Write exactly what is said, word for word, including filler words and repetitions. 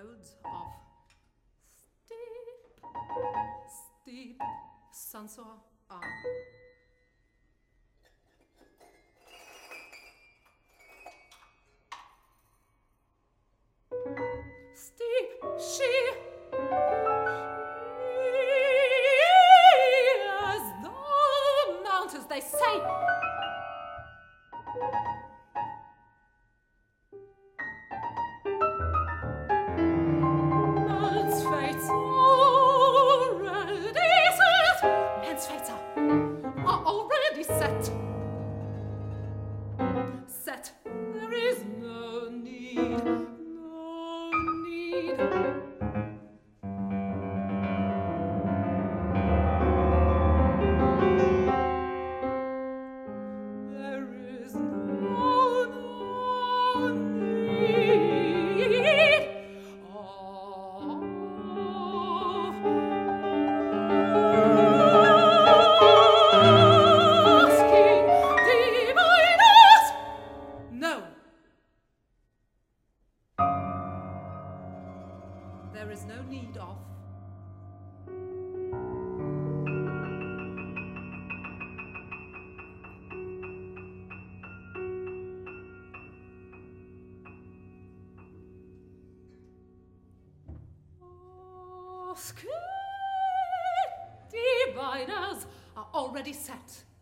roads of steep, steep Sansoir are. Steep she, she as the mountains, they say. Men's fates already set. Men's fates are, are already set. Set. There is no need. No need. There is no, no need of asking diviners. No. There is no need of asking diviners are already set.